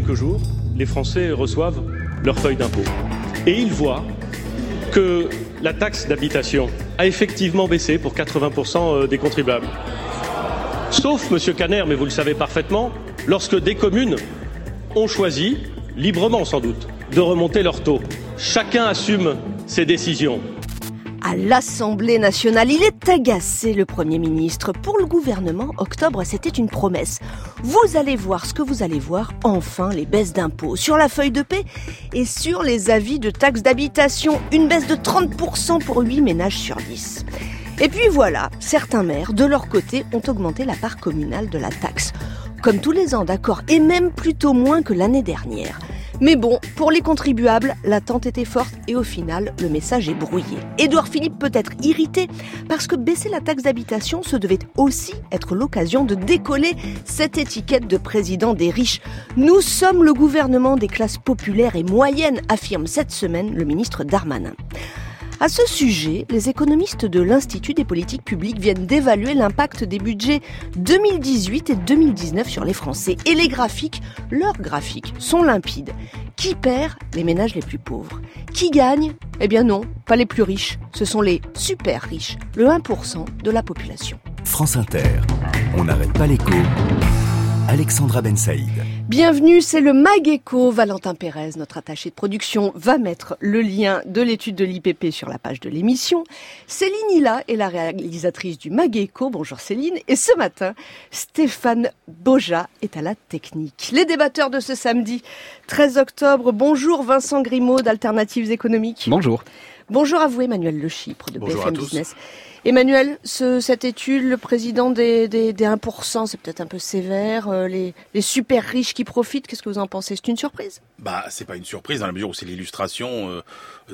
quelques jours, les Français reçoivent leur feuille d'impôt. Et ils voient que la taxe d'habitation a effectivement baissé pour 80% des contribuables. Sauf, Monsieur Caner, mais vous le savez parfaitement, lorsque des communes ont choisi, librement sans doute, de remonter leur taux. Chacun assume ses décisions. À l'Assemblée nationale, il est agacé, le Premier ministre. Pour le gouvernement, octobre, c'était une promesse. Vous allez voir ce que vous allez voir, enfin, les baisses d'impôts sur la feuille de paie et sur les avis de taxes d'habitation. Une baisse de 30% pour 8 ménages sur 10. Et puis voilà, certains maires, de leur côté, ont augmenté la part communale de la taxe. Comme tous les ans, d'accord, et même plutôt moins que l'année dernière. Mais bon, pour les contribuables, l'attente était forte et au final, le message est brouillé. Édouard Philippe peut être irrité parce que baisser la taxe d'habitation, ce devait aussi être l'occasion de décoller cette étiquette de président des riches. Nous sommes le gouvernement des classes populaires et moyennes, affirme cette semaine le ministre Darmanin. À ce sujet, les économistes de l'Institut des politiques publiques viennent d'évaluer l'impact des budgets 2018 et 2019 sur les Français. Et les graphiques, leurs graphiques, sont limpides. Qui perd? Les ménages les plus pauvres. Qui gagne? Eh bien non, pas les plus riches. Ce sont les super riches, le 1% de la population. France Inter, on n'arrête pas l'écho. Alexandra Ben Saïd. Bienvenue, c'est le MagEco. Valentin Pérez, notre attaché de production, va mettre le lien de l'étude de l'IPP sur la page de l'émission. Céline Hilla est la réalisatrice du MagEco. Bonjour Céline. Et ce matin, Stéphane Boja est à la technique. Les débatteurs de ce samedi 13 octobre. Bonjour Vincent Grimaud d'Alternatives économiques. Bonjour. Bonjour à vous Emmanuel Le Chypre de Bonjour BFM à tous. Business. Emmanuel, cette étude, le président des 1%, c'est peut-être un peu sévère. Les super riches qui profitent, qu'est-ce que vous en pensez? C'est une surprise? C'est pas une surprise dans la mesure où c'est l'illustration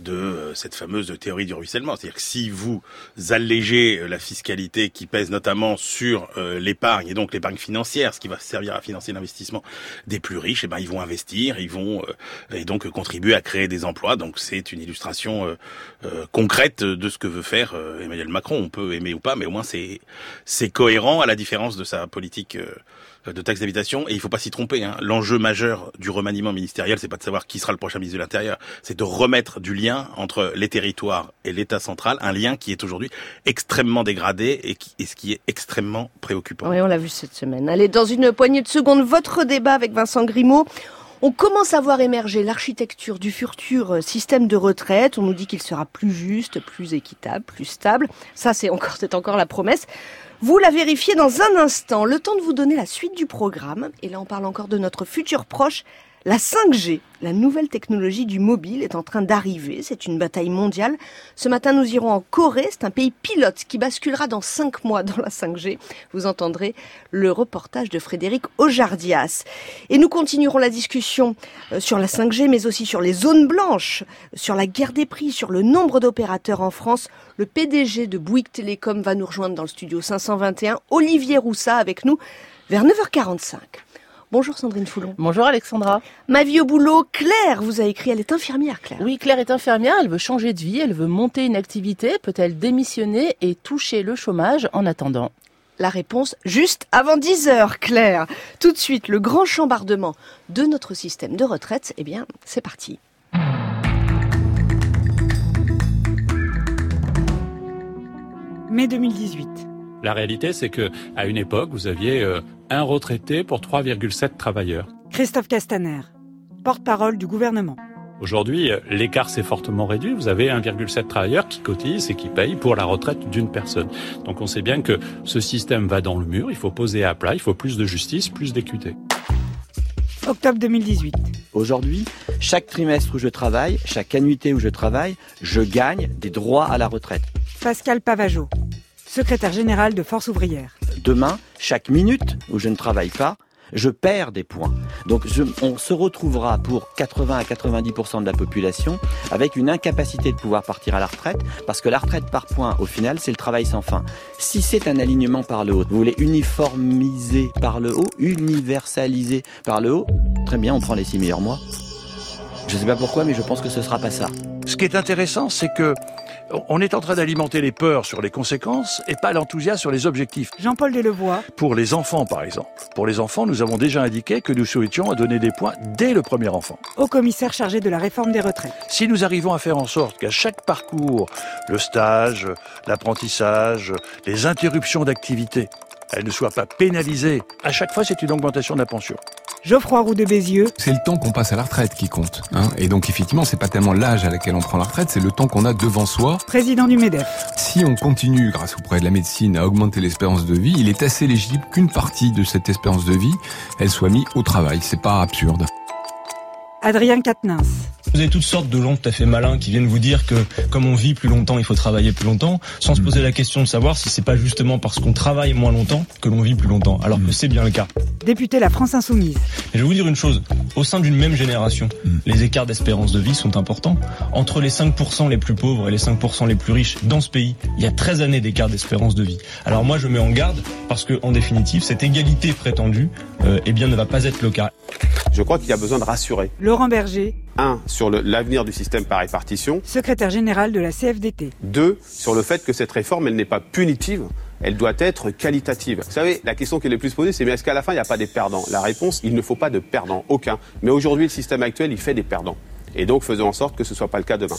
de cette fameuse théorie du ruissellement. C'est-à-dire que si vous allégez la fiscalité qui pèse notamment sur l'épargne, et donc l'épargne financière, ce qui va servir à financer l'investissement des plus riches, ils vont investir, ils vont et donc contribuer à créer des emplois. Donc c'est une illustration concrète de ce que veut faire Emmanuel Macron. On peut aimer ou pas, mais au moins c'est cohérent à la différence de sa politique de taxe d'habitation. Et il faut pas s'y tromper, hein. L'enjeu majeur du remaniement ministériel, c'est pas de savoir qui sera le prochain ministre de l'Intérieur, c'est de remettre du lien entre les territoires et l'État central, un lien qui est aujourd'hui extrêmement dégradé et ce qui est extrêmement préoccupant. Oui, on l'a vu cette semaine. Allez, dans une poignée de secondes, votre débat avec Vincent Grimaud. On commence à voir émerger l'architecture du futur système de retraite. On nous dit qu'il sera plus juste, plus équitable, plus stable. Ça, c'est encore la promesse. Vous la vérifiez dans un instant. Le temps de vous donner la suite du programme. Et là, on parle encore de notre futur proche. La 5G, la nouvelle technologie du mobile, est en train d'arriver. C'est une bataille mondiale. Ce matin, nous irons en Corée. C'est un pays pilote qui basculera dans 5 mois dans la 5G. Vous entendrez le reportage de Frédéric Ojardias. Et nous continuerons la discussion sur la 5G, mais aussi sur les zones blanches, sur la guerre des prix, sur le nombre d'opérateurs en France. Le PDG de Bouygues Télécom va nous rejoindre dans le studio 521. Olivier Roussat avec nous vers 9h45. Bonjour Sandrine Foulon. Bonjour Alexandra. Ma vie au boulot, Claire vous a écrit, elle est infirmière Claire. Oui, Claire est infirmière, elle veut changer de vie, elle veut monter une activité, peut-elle démissionner et toucher le chômage en attendant? La réponse juste avant 10h Claire. Tout de suite, le grand chambardement de notre système de retraite, eh bien c'est parti. Mai 2018. La réalité, c'est que à une époque, vous aviez un retraité pour 3,7 travailleurs. Christophe Castaner, porte-parole du gouvernement. Aujourd'hui, l'écart s'est fortement réduit. Vous avez 1,7 travailleurs qui cotisent et qui payent pour la retraite d'une personne. Donc on sait bien que ce système va dans le mur. Il faut poser à plat. Il faut plus de justice, plus d'équité. Octobre 2018. Aujourd'hui, chaque trimestre où je travaille, chaque annuité où je travaille, je gagne des droits à la retraite. Pascal Pavageau, secrétaire général de Force ouvrière. Demain, chaque minute où je ne travaille pas, je perds des points. Donc on se retrouvera pour 80 à 90% de la population avec une incapacité de pouvoir partir à la retraite, parce que la retraite par points, au final, c'est le travail sans fin. Si c'est un alignement par le haut, vous voulez uniformiser par le haut, universaliser par le haut, très bien, on prend les 6 meilleurs mois. Je ne sais pas pourquoi, mais je pense que ce ne sera pas ça. Ce qui est intéressant, c'est que On est en train d'alimenter les peurs sur les conséquences et pas l'enthousiasme sur les objectifs. Jean-Paul Delevoye. Pour les enfants, par exemple. Pour les enfants, nous avons déjà indiqué que nous souhaitions donner des points dès le premier enfant. Haut commissaire chargé de la réforme des retraites. Si nous arrivons à faire en sorte qu'à chaque parcours, le stage, l'apprentissage, les interruptions d'activité, elles ne soient pas pénalisées, à chaque fois c'est une augmentation de la pension. Geoffroy Roux de Bézieux. C'est le temps qu'on passe à la retraite qui compte. Et donc effectivement, c'est pas tellement l'âge à laquelle on prend la retraite, c'est le temps qu'on a devant soi. Président du MEDEF. Si on continue, grâce au progrès de la médecine, à augmenter l'espérance de vie, il est assez légitime qu'une partie de cette espérance de vie, elle soit mise au travail. C'est pas absurde. Adrien Quatennens. Vous avez toutes sortes de gens tout à fait malins qui viennent vous dire que comme on vit plus longtemps, il faut travailler plus longtemps, sans se poser la question de savoir si c'est pas justement parce qu'on travaille moins longtemps que l'on vit plus longtemps, alors que c'est bien le cas. Député La France Insoumise. Et je vais vous dire une chose, au sein d'une même génération, les écarts d'espérance de vie sont importants. Entre les 5% les plus pauvres et les 5% les plus riches dans ce pays, il y a 13 années d'écart d'espérance de vie. Alors moi je mets en garde parce que en définitive, cette égalité prétendue ne va pas être le cas. Je crois qu'il y a besoin de rassurer. Laurent Berger. 1. Sur l'avenir du système par répartition. Secrétaire général de la CFDT. 2. Sur le fait que cette réforme, elle n'est pas punitive, elle doit être qualitative. Vous savez, la question qui est le plus posée, c'est mais est-ce qu'à la fin, il n'y a pas des perdants ? La réponse, il ne faut pas de perdants, aucun. Mais aujourd'hui, le système actuel, il fait des perdants. Et donc, faisons en sorte que ce ne soit pas le cas demain.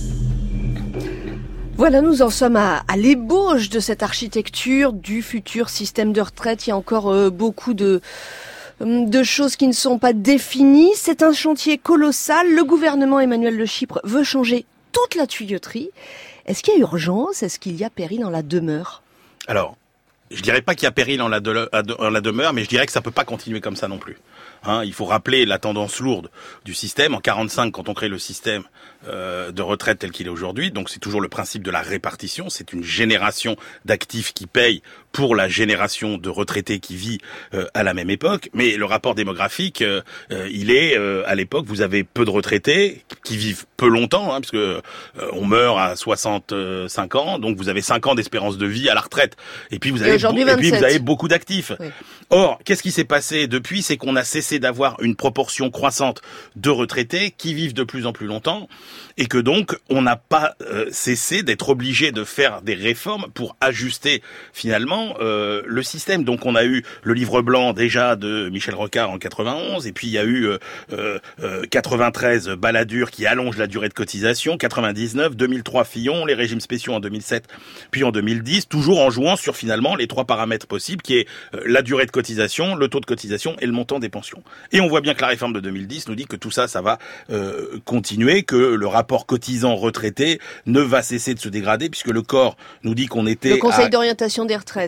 Voilà, nous en sommes à l'ébauche de cette architecture du futur système de retraite. Il y a encore beaucoup de choses qui ne sont pas définies. C'est un chantier colossal. Le gouvernement Emmanuel de Chypre veut changer toute la tuyauterie. Est-ce qu'il y a urgence ? Est-ce qu'il y a péril en la demeure ? Alors, je dirais pas qu'il y a péril en la demeure, mais je dirais que ça peut pas continuer comme ça non plus. Il faut rappeler la tendance lourde du système. En 45, quand on crée le système de retraite tel qu'il est aujourd'hui, donc c'est toujours le principe de la répartition. C'est une génération d'actifs qui paye pour la génération de retraités qui vit à la même époque. Mais le rapport démographique, il est à l'époque, vous avez peu de retraités qui vivent peu longtemps, parce que on meurt à 65 ans, donc vous avez 5 ans d'espérance de vie à la retraite. Et puis vous avez beaucoup d'actifs. Oui. Or, qu'est-ce qui s'est passé depuis ? C'est qu'on a cessé d'avoir une proportion croissante de retraités qui vivent de plus en plus longtemps et que donc on n'a pas cessé d'être obligé de faire des réformes pour ajuster finalement le système. Donc on a eu le livre blanc déjà de Michel Rocard en 91 et puis il y a eu 93 Balladur qui allonge la durée de cotisation, 99, 2003 Fillon, les régimes spéciaux en 2007 puis en 2010, toujours en jouant sur finalement les 3 paramètres possibles qui est la durée de cotisation, le taux de cotisation et le montant des pensions. Et on voit bien que la réforme de 2010 nous dit que tout ça va continuer, que le rapport cotisant-retraité ne va cesser de se dégrader puisque le corps nous dit qu'on était le Conseil d'orientation des retraites.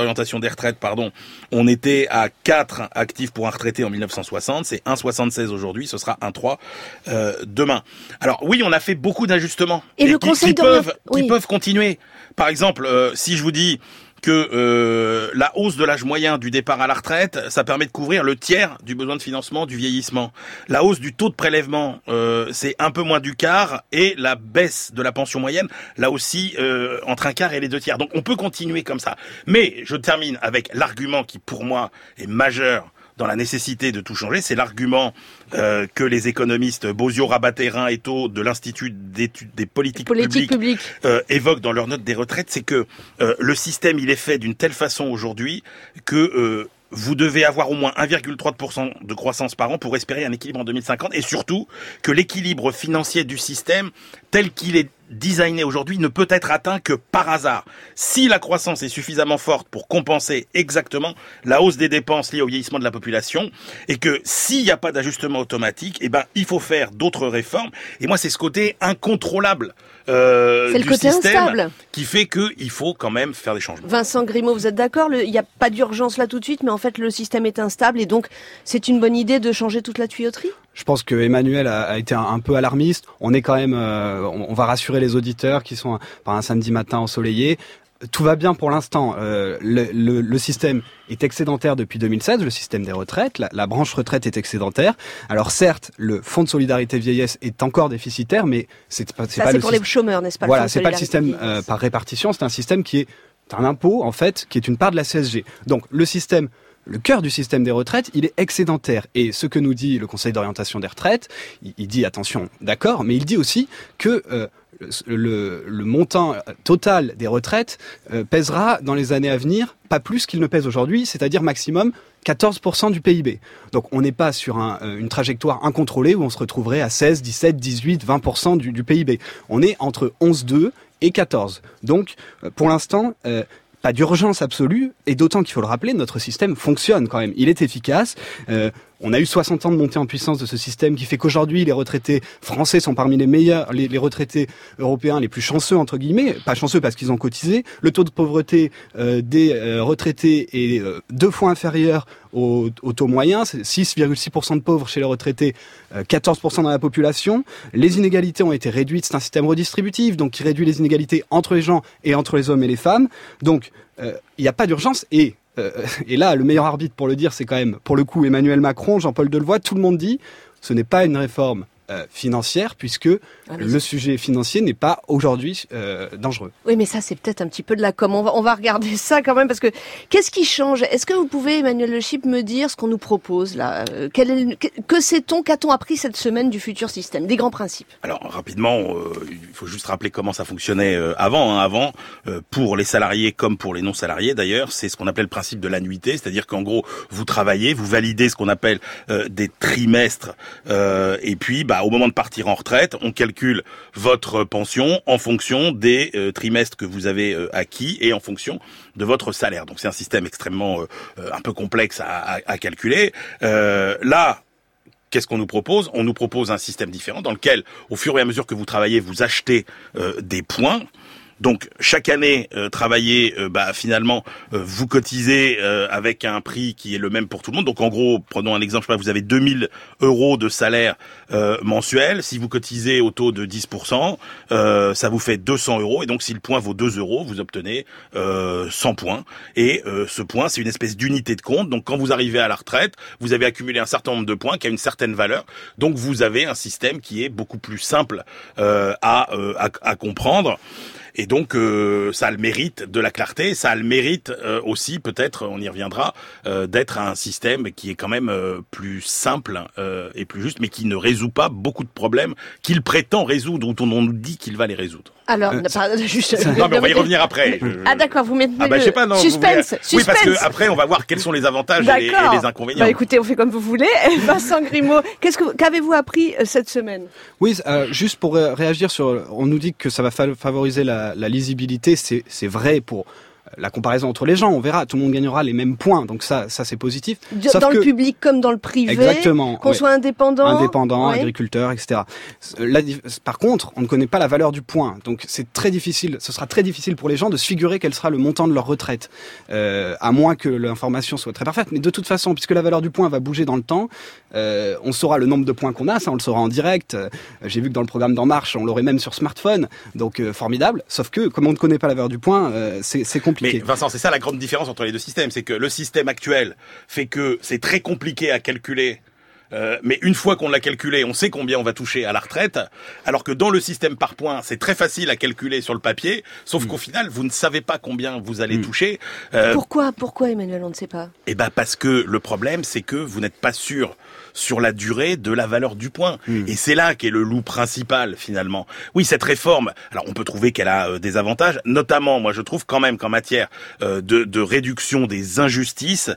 On était à 4 actifs pour un retraité en 1960, c'est 1,76 aujourd'hui, ce sera 1,3 demain. Alors oui, on a fait beaucoup d'ajustements et le Conseil qui peuvent continuer. Par exemple, si je vous dis que la hausse de l'âge moyen du départ à la retraite, ça permet de couvrir le tiers du besoin de financement du vieillissement. La hausse du taux de prélèvement, c'est un peu moins du quart, et la baisse de la pension moyenne, là aussi, entre un quart et les 2 tiers. Donc on peut continuer comme ça. Mais je termine avec l'argument qui, pour moi, est majeur dans la nécessité de tout changer, c'est l'argument que les économistes Bozio, Rabaterin et Taux de l'Institut d'études des politiques publiques évoquent dans leur note des retraites, c'est que le système il est fait d'une telle façon aujourd'hui que vous devez avoir au moins 1,3% de croissance par an pour espérer un équilibre en 2050 et surtout que l'équilibre financier du système tel qu'il est designé aujourd'hui ne peut être atteint que par hasard. Si la croissance est suffisamment forte pour compenser exactement la hausse des dépenses liées au vieillissement de la population et que s'il n'y a pas d'ajustement automatique, il faut faire d'autres réformes. Et moi, c'est ce côté incontrôlable du système instable qui fait qu'il faut quand même faire des changements. Vincent Grimaud, vous êtes d'accord ? Il n'y a pas d'urgence là tout de suite, mais en fait, le système est instable et donc c'est une bonne idée de changer toute la tuyauterie ? Je pense que Emmanuel a été un peu alarmiste. On est quand même, on va rassurer les auditeurs qui sont par un samedi matin ensoleillé. Tout va bien pour l'instant. Le système est excédentaire depuis 2016, le système des retraites. La branche retraite est excédentaire. Alors certes, le fonds de solidarité vieillesse est encore déficitaire, mais c'est pas pour les chômeurs, n'est-ce pas ? Voilà, c'est pas le système par répartition. C'est un système qui est un impôt en fait, qui est une part de la CSG. Donc le système le cœur du système des retraites, il est excédentaire. Et ce que nous dit le Conseil d'orientation des retraites, il dit attention, d'accord, mais il dit aussi que le montant total des retraites pèsera dans les années à venir pas plus qu'il ne pèse aujourd'hui, c'est-à-dire maximum 14% du PIB. Donc on n'est pas sur une trajectoire incontrôlée où on se retrouverait à 16, 17, 18, 20% du PIB. On est entre 11,2 et 14. Donc pour l'instant, pas d'urgence absolue, et d'autant qu'il faut le rappeler, notre système fonctionne quand même. Il est efficace. On a eu 60 ans de montée en puissance de ce système qui fait qu'aujourd'hui, les retraités français sont parmi les meilleurs, les retraités européens les plus chanceux, entre guillemets. Pas chanceux parce qu'ils ont cotisé. Le taux de pauvreté des retraités est 2 fois inférieur au taux moyen. C'est 6,6% de pauvres chez les retraités, 14% dans la population. Les inégalités ont été réduites. C'est un système redistributif, donc qui réduit les inégalités entre les gens et entre les hommes et les femmes. Donc, il n'y a pas d'urgence et là, le meilleur arbitre pour le dire, c'est quand même, pour le coup, Emmanuel Macron, Jean-Paul Delevoye, tout le monde dit, ce n'est pas une réforme financière, puisque le sujet financier n'est pas aujourd'hui dangereux. Oui, mais ça, c'est peut-être un petit peu de la com. On va regarder ça quand même, parce que qu'est-ce qui change ? Est-ce que vous pouvez, Emmanuel Le Chypre, me dire ce qu'on nous propose là ? Que sait-on, qu'a-t-on appris cette semaine du futur système ? Des grands principes. Alors, rapidement, il faut juste rappeler comment ça fonctionnait avant. Avant, pour les salariés comme pour les non-salariés d'ailleurs, c'est ce qu'on appelait le principe de l'annuité, c'est-à-dire qu'en gros, vous travaillez, vous validez ce qu'on appelle des trimestres, et puis, au moment de partir en retraite, on calcule votre pension en fonction des trimestres que vous avez acquis et en fonction de votre salaire. Donc c'est un système extrêmement un peu complexe à calculer. Là, qu'est-ce qu'on nous propose ? On nous propose un système différent dans lequel, au fur et à mesure que vous travaillez, vous achetez des points. Donc chaque année travailler, finalement vous cotisez avec un prix qui est le même pour tout le monde. Donc en gros, prenons un exemple, vous avez 2000 € de salaire mensuel. Si vous cotisez au taux de 10%, ça vous fait 200 €. Et donc si le point vaut 2 €, vous obtenez 100 points. Et ce point, c'est une espèce d'unité de compte. Donc quand vous arrivez à la retraite, vous avez accumulé un certain nombre de points qui a une certaine valeur. Donc vous avez un système qui est beaucoup plus simple à comprendre. Et donc ça a le mérite de la clarté, ça a le mérite aussi, peut-être, on y reviendra, d'être un système qui est quand même plus simple et plus juste, mais qui ne résout pas beaucoup de problèmes qu'il prétend résoudre, ou on nous dit qu'il va les résoudre. Alors, non, mais on va y revenir après. Ah d'accord, vous mettez je sais pas, non, suspense. Oui, parce que après on va voir quels sont les avantages et les inconvénients. Écoutez, on fait comme vous voulez. Vincent Grimaud, qu'avez-vous appris cette semaine ? Oui, juste pour réagir sur, on nous dit que ça va favoriser la lisibilité, c'est vrai pour la comparaison entre les gens, on verra, tout le monde gagnera les mêmes points, donc ça c'est positif. Dans le public comme dans le privé, exactement, qu'on soit indépendant, agriculteur, etc. Là, par contre, on ne connaît pas la valeur du point, donc c'est très difficile. Ce sera très difficile pour les gens de se figurer quel sera le montant de leur retraite, à moins que l'information soit très parfaite. Mais de toute façon, puisque la valeur du point va bouger dans le temps, on saura le nombre de points qu'on a, ça on le saura en direct. J'ai vu que dans le programme d'En Marche, on l'aurait même sur smartphone, donc formidable. Sauf que comme on ne connaît pas la valeur du point, c'est compliqué. Mais Vincent, c'est ça la grande différence entre les deux systèmes, c'est que le système actuel fait que c'est très compliqué à calculer, mais une fois qu'on l'a calculé, on sait combien on va toucher à la retraite, alors que dans le système par points, c'est très facile à calculer sur le papier, sauf qu'au final, vous ne savez pas combien vous allez toucher. Pourquoi, Emmanuel, on ne sait pas ? Parce que le problème, c'est que vous n'êtes pas sûr sur la durée de la valeur du point. Et c'est là qu'est le loup principal, finalement. Oui, cette réforme, alors on peut trouver qu'elle a des avantages, notamment, moi je trouve quand même qu'en matière de réduction des injustices,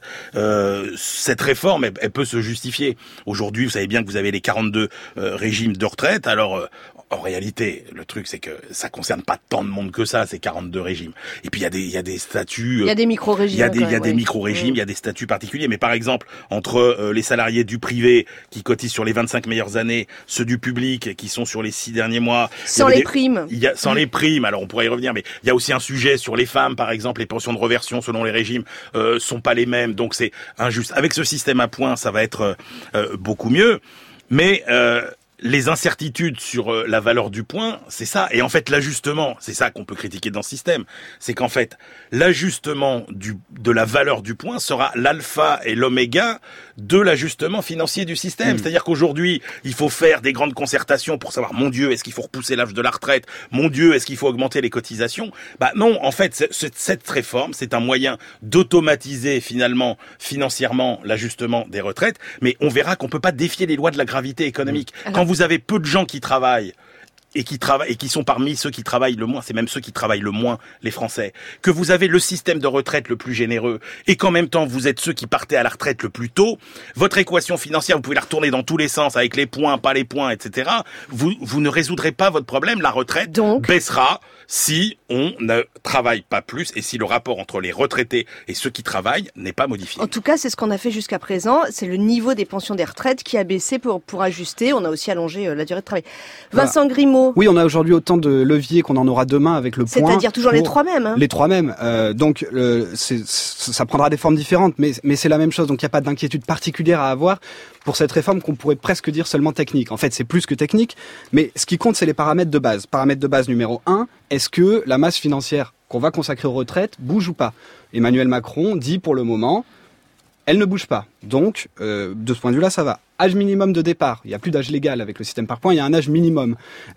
cette réforme, elle peut se justifier. Aujourd'hui, vous savez bien que vous avez les 42 régimes de retraite, alors en réalité, le truc, c'est que ça concerne pas tant de monde que ça, ces 42 régimes. Et puis, il y a des statuts. Il y a des micro-régimes. Il y a des micro-régimes, il y a des statuts particuliers. Mais par exemple, entre les salariés du privé qui cotisent sur les 25 meilleures années, ceux du public qui sont sur les 6 derniers mois. Sans les primes. Sans les primes. Alors, on pourrait y revenir. Mais il y a aussi un sujet sur les femmes, par exemple. Les pensions de reversion, selon les régimes, sont pas les mêmes. Donc, c'est injuste. Avec ce système à points, ça va être beaucoup mieux. Mais, les incertitudes sur la valeur du point, c'est ça. Et en fait, l'ajustement, c'est ça qu'on peut critiquer dans ce système. C'est qu'en fait, l'ajustement de la valeur du point sera l'alpha et l'oméga de l'ajustement financier du système. C'est-à-dire qu'aujourd'hui, il faut faire des grandes concertations pour savoir, mon Dieu, est-ce qu'il faut repousser l'âge de la retraite? Mon Dieu, est-ce qu'il faut augmenter les cotisations? Bah non, en fait, cette réforme, c'est un moyen d'automatiser finalement, financièrement, l'ajustement des retraites. Mais on verra qu'on peut pas défier les lois de la gravité économique. Quand vous avez peu de gens qui travaillent et qui sont parmi ceux qui travaillent le moins, c'est même ceux qui travaillent le moins, les Français, que vous avez le système de retraite le plus généreux et qu'en même temps vous êtes ceux qui partaient à la retraite le plus tôt, votre équation financière, vous pouvez la retourner dans tous les sens avec les points, pas les points, etc. Vous ne résoudrez pas votre problème. La retraite baissera si on ne travaille pas plus et si le rapport entre les retraités et ceux qui travaillent n'est pas modifié. En tout cas, c'est ce qu'on a fait jusqu'à présent. C'est le niveau des pensions des retraites qui a baissé pour ajuster. On a aussi allongé la durée de travail. Vincent Grimaud. Oui, on a aujourd'hui autant de leviers qu'on en aura demain avec le point. C'est-à-dire toujours les trois mêmes. Les trois mêmes. Donc, ça prendra des formes différentes, mais c'est la même chose. Donc, il n'y a pas d'inquiétude particulière à avoir pour cette réforme qu'on pourrait presque dire seulement technique. En fait, c'est plus que technique, mais ce qui compte, c'est les paramètres de base. Paramètre de base numéro 1, est-ce que la masse financière qu'on va consacrer aux retraites bouge ou pas? Emmanuel Macron dit pour le moment, elle ne bouge pas. Donc, de ce point de vue-là, ça va. Âge minimum de départ. Il n'y a plus d'âge légal avec le système par points, il y a un âge minimum.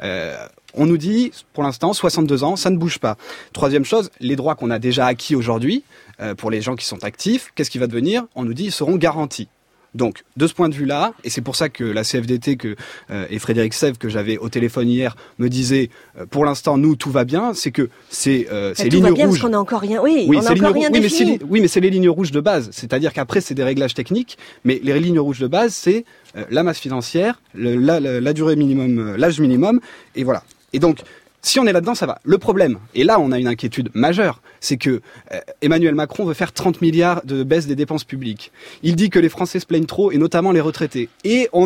On nous dit, pour l'instant, 62 ans, ça ne bouge pas. Troisième chose, les droits qu'on a déjà acquis aujourd'hui, pour les gens qui sont actifs, qu'est-ce qui va devenir? On nous dit, ils seront garantis. Donc, de ce point de vue-là, et c'est pour ça que la CFDT et Frédéric Sèvres, que j'avais au téléphone hier, me disaient, pour l'instant, nous, tout va bien, c'est que c'est lignes rouges. Parce qu'on n'a encore rien, on n'a encore rien défini. Mais c'est les lignes rouges de base. C'est-à-dire qu'après, c'est des réglages techniques, mais les lignes rouges de base, c'est la masse financière, la durée minimum, l'âge minimum, et voilà. Et donc, si on est là-dedans, ça va. Le problème, et là on a une inquiétude majeure, c'est que Emmanuel Macron veut faire 30 milliards de baisse des dépenses publiques. Il dit que les Français se plaignent trop, et notamment les retraités. Et on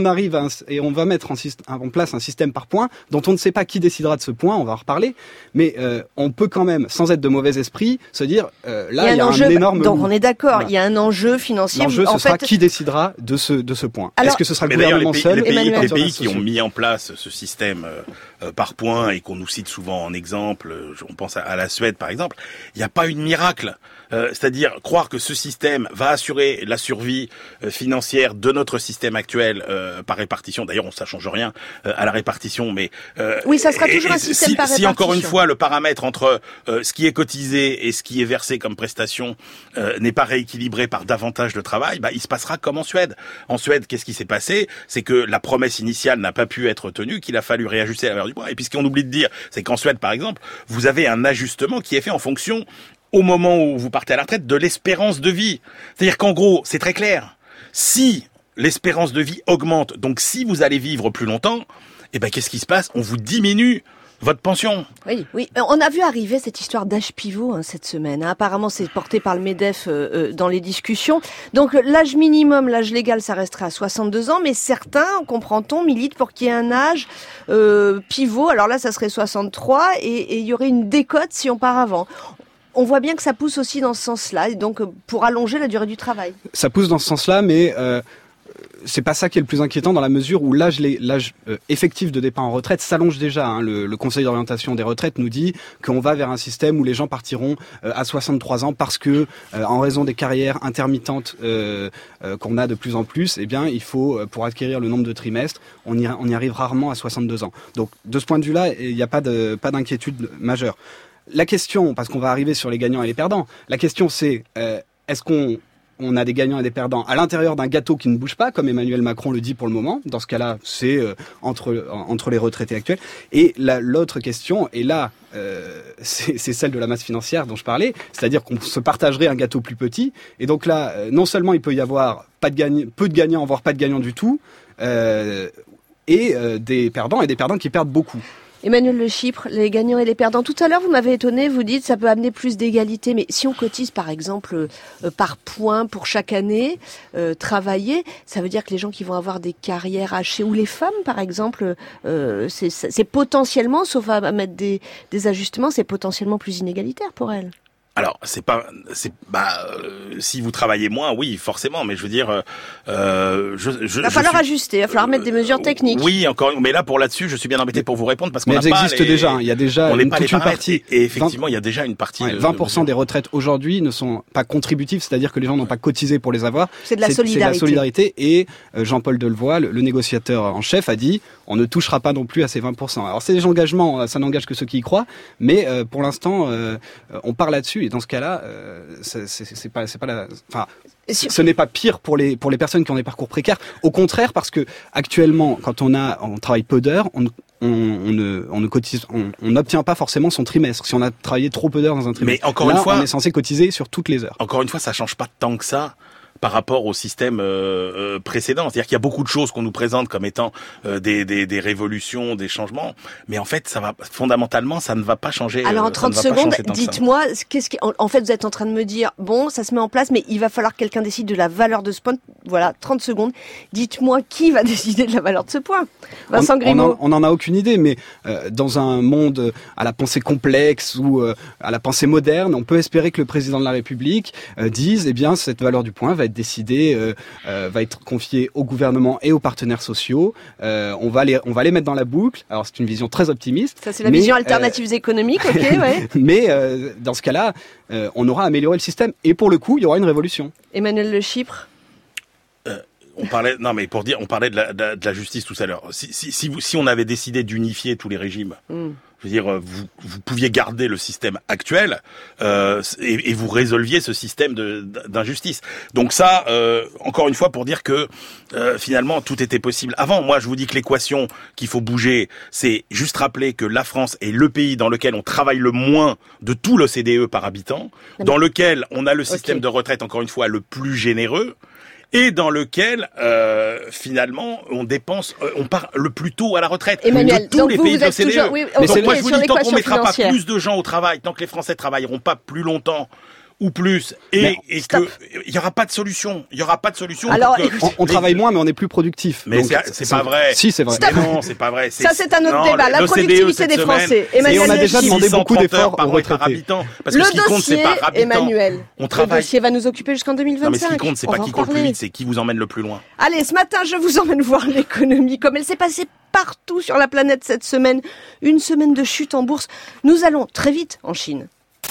va mettre en place un système par points, dont on ne sait pas qui décidera de ce point, on va en reparler, mais on peut quand même, sans être de mauvais esprit, se dire, là il y a un énorme... Donc on est d'accord, il y a un enjeu financier. L'enjeu, ce sera qui décidera de ce point. Alors, est-ce que ce sera le gouvernement seul? Les pays qui ont mis en place ce système par points et qu'on nous cite souvent en exemple, on pense à la Suède par exemple, il n'y a pas eu de miracle. C'est-à-dire croire que ce système va assurer la survie financière de notre système actuel par répartition. D'ailleurs, ça change rien à la répartition, mais oui, ça sera toujours un système par répartition. Si encore une fois le paramètre entre ce qui est cotisé et ce qui est versé comme prestation n'est pas rééquilibré par davantage de travail, il se passera comme en Suède. En Suède, qu'est-ce qui s'est passé? C'est que la promesse initiale n'a pas pu être tenue, qu'il a fallu réajuster la valeur du point. Et puis ce qu'on oublie de dire, c'est qu'en Suède, par exemple, vous avez un ajustement qui est fait en fonction, au moment où vous partez à la retraite, de l'espérance de vie. C'est-à-dire qu'en gros, c'est très clair. Si l'espérance de vie augmente, donc si vous allez vivre plus longtemps, qu'est-ce qui se passe? On vous diminue votre pension. Oui. On a vu arriver cette histoire d'âge pivot cette semaine. Apparemment, c'est porté par le MEDEF dans les discussions. Donc, l'âge minimum, l'âge légal, ça resterait à 62 ans, mais certains, comprend-on, militent pour qu'il y ait un âge pivot. Alors là, ça serait 63 et il y aurait une décote si on part avant. On voit bien que ça pousse aussi dans ce sens-là, et donc pour allonger la durée du travail. Ça pousse dans ce sens-là, mais c'est pas ça qui est le plus inquiétant dans la mesure où l'âge effectif de départ en retraite s'allonge déjà. Le Conseil d'orientation des retraites nous dit qu'on va vers un système où les gens partiront à 63 ans parce que, en raison des carrières intermittentes qu'on a de plus en plus, il faut, pour acquérir le nombre de trimestres, on y arrive rarement à 62 ans. Donc, de ce point de vue-là, il n'y a pas d'inquiétude majeure. La question, parce qu'on va arriver sur les gagnants et les perdants, la question c'est, est-ce qu'on a des gagnants et des perdants à l'intérieur d'un gâteau qui ne bouge pas, comme Emmanuel Macron le dit pour le moment? Dans ce cas-là, c'est entre les retraités actuels. Et l'autre question, et là, c'est celle de la masse financière dont je parlais, c'est-à-dire qu'on se partagerait un gâteau plus petit. Et donc là, non seulement il peut y avoir peu de gagnants, voire pas de gagnants du tout, et des perdants qui perdent beaucoup. Emmanuel Le Chypre, les gagnants et les perdants. Tout à l'heure, vous m'avez étonné, vous dites ça peut amener plus d'égalité. Mais si on cotise, par exemple, par points pour chaque année, travailler, ça veut dire que les gens qui vont avoir des carrières hachées, ou les femmes, par exemple, c'est potentiellement, sauf à mettre des ajustements, c'est potentiellement plus inégalitaire pour elles. Alors, si vous travaillez moins, oui, forcément, mais je veux dire, il va falloir ajuster, il va falloir mettre des mesures techniques. Oui, mais là-dessus, je suis bien embêté pour vous répondre parce qu'on n'a pas. Mais elles existent déjà. Il y a déjà toute une partie. Et effectivement, il y a déjà une partie. 20% des retraites aujourd'hui ne sont pas contributives, c'est-à-dire que les gens n'ont pas cotisé pour les avoir. C'est de la solidarité. C'est de la solidarité. Et Jean-Paul Delevoye, le négociateur en chef, a dit on ne touchera pas non plus à ces 20%. Alors, c'est des engagements, ça n'engage que ceux qui y croient, mais pour l'instant, on part là-dessus. Et dans ce cas-là, c'est pas la. Enfin, ce n'est pas pire pour les personnes qui ont des parcours précaires. Au contraire, parce que actuellement, quand on travaille peu d'heures, on ne cotise, on n'obtient pas forcément son trimestre. Si on a travaillé trop peu d'heures dans un trimestre, mais encore une fois, on est censé cotiser sur toutes les heures. Encore une fois, ça change pas tant que ça par rapport au système précédent. C'est-à-dire qu'il y a beaucoup de choses qu'on nous présente comme étant des révolutions, des changements, mais en fait, fondamentalement, ça ne va pas changer. Alors en 30 secondes, dites-moi, en fait, vous êtes en train de me dire, bon, ça se met en place, mais il va falloir que quelqu'un décide de la valeur de ce point. Voilà, 30 secondes. Dites-moi qui va décider de la valeur de ce point. Vincent Grimaud. On n'en a aucune idée, mais dans un monde à la pensée complexe ou à la pensée moderne, on peut espérer que le président de la République dise, eh bien, cette valeur du point va être décidée, va être confiée au gouvernement et aux partenaires sociaux. On va les mettre dans la boucle. Alors c'est une vision très optimiste. Ça c'est la vision alternatives économiques, ok, ouais. Mais dans ce cas-là, on aura amélioré le système et pour le coup, il y aura une révolution. Emmanuel Le Chypre. On parlait de la justice tout à l'heure. Si on avait décidé d'unifier tous les régimes, je veux dire, vous pouviez garder le système actuel et vous résolviez ce système d'injustice. Donc ça, encore une fois, pour dire que finalement tout était possible. Avant, moi, je vous dis que l'équation qu'il faut bouger, c'est juste rappeler que la France est le pays dans lequel on travaille le moins de tout l'OCDE par habitant, dans lequel on a le système de retraite, encore une fois, le plus généreux. Et dans lequel, finalement, on part le plus tôt à la retraite. Emmanuel, de tous les pays de l'OCDE. Donc moi, je vous dis, tant qu'on ne mettra pas plus de gens au travail, tant que les Français travailleront pas plus longtemps ou plus, et que il y aura pas de solution. Il y aura pas de solution. Alors, on travaille moins, mais on est plus productif. Mais c'est pas vrai. Si, c'est vrai. Mais non, c'est pas vrai. Ça, c'est un autre débat. La productivité des Français. Et on a déjà demandé beaucoup d'efforts aux retraités. Parce que ce qui compte, c'est pas habitant. Emmanuel, le dossier va nous occuper jusqu'en 2025. Non, mais ce qui compte, c'est pas qui court le plus vite, c'est qui vous emmène le plus loin. Allez, ce matin, je vous emmène voir l'économie comme elle s'est passée partout sur la planète cette semaine. Une semaine de chute en bourse. Nous allons très vite en Chine.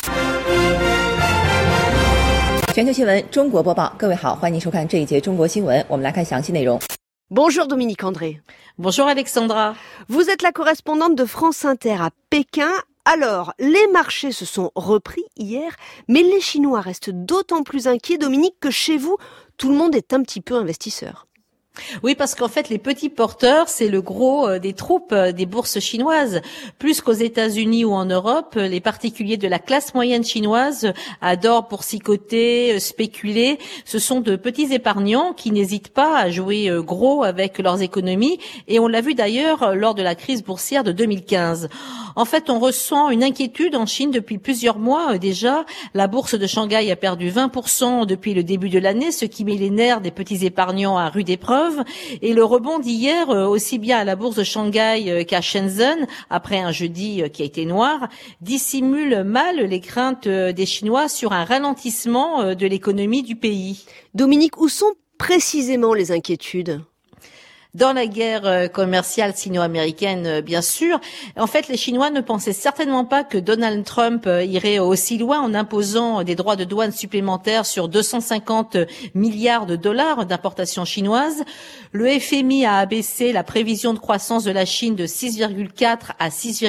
全球新闻中国播报，各位好，欢迎收看这一节中国新闻。我们来看详细内容。 Bonjour Dominique André. Bonjour Alexandra. Vous êtes la correspondante de France Inter à Pékin. Alors, les marchés se sont repris hier, mais les Chinois restent d'autant plus inquiets, Dominique, que chez vous, tout le monde est un petit peu investisseur. Oui, parce qu'en fait, les petits porteurs, c'est le gros des troupes des bourses chinoises. Plus qu'aux États-Unis ou en Europe, les particuliers de la classe moyenne chinoise adorent boursicoter, spéculer. Ce sont de petits épargnants qui n'hésitent pas à jouer gros avec leurs économies. Et on l'a vu d'ailleurs lors de la crise boursière de 2015. En fait, on ressent une inquiétude en Chine depuis plusieurs mois déjà. La bourse de Shanghai a perdu 20% depuis le début de l'année, ce qui met les nerfs des petits épargnants à rude épreuve. Et le rebond d'hier, aussi bien à la bourse de Shanghai qu'à Shenzhen, après un jeudi qui a été noir, dissimule mal les craintes des Chinois sur un ralentissement de l'économie du pays. Dominique, où sont précisément les inquiétudes ? Dans la guerre commerciale sino-américaine, bien sûr. En fait, les Chinois ne pensaient certainement pas que Donald Trump irait aussi loin en imposant des droits de douane supplémentaires sur 250 milliards de dollars d'importations chinoises. Le FMI a abaissé la prévision de croissance de la Chine de 6,4 à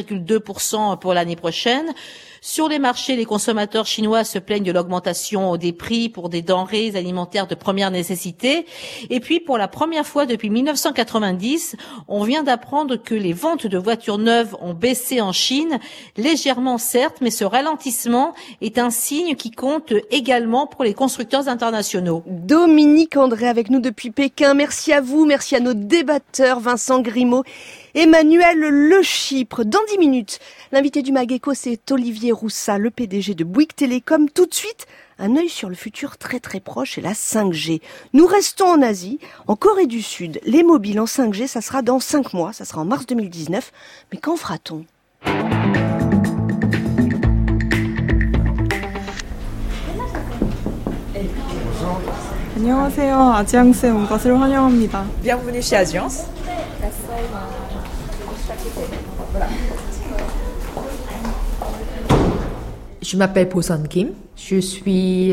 6,2% pour l'année prochaine. Sur les marchés, les consommateurs chinois se plaignent de l'augmentation des prix pour des denrées alimentaires de première nécessité. Et puis, pour la première fois depuis 1990, on vient d'apprendre que les ventes de voitures neuves ont baissé en Chine, légèrement certes, mais ce ralentissement est un signe qui compte également pour les constructeurs internationaux. Dominique André avec nous depuis Pékin. Merci à vous, merci à nos débatteurs, Vincent Grimaud, Emmanuel Le Chypre. Dans 10 minutes, l'invité du Mag-Éco, c'est Olivier Roussat, le PDG de Bouygues Télécom. Tout de suite, un œil sur le futur très très proche et la 5G. Nous restons en Asie, en Corée du Sud. Les mobiles en 5G, ça sera dans 5 mois, ça sera en mars 2019. Mais qu'en fera-t-on ? 안녕하세요. 아지앙스에 온 것을 환영합니다. Bienvenue chez Agiance. Je m'appelle Po-Son Kim. Je suis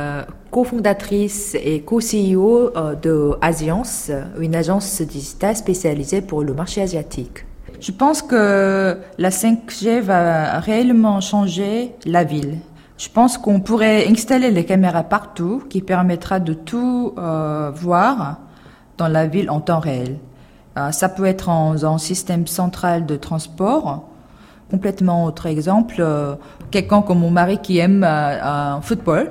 cofondatrice et co-CEO de Agiance, une agence digitale spécialisée pour le marché asiatique. Je pense que la 5G va réellement changer la ville. Je pense qu'on pourrait installer les caméras partout, qui permettra de tout voir dans la ville en temps réel. Ça peut être dans un système central de transport. Complètement autre exemple, quelqu'un comme mon mari qui aime un football,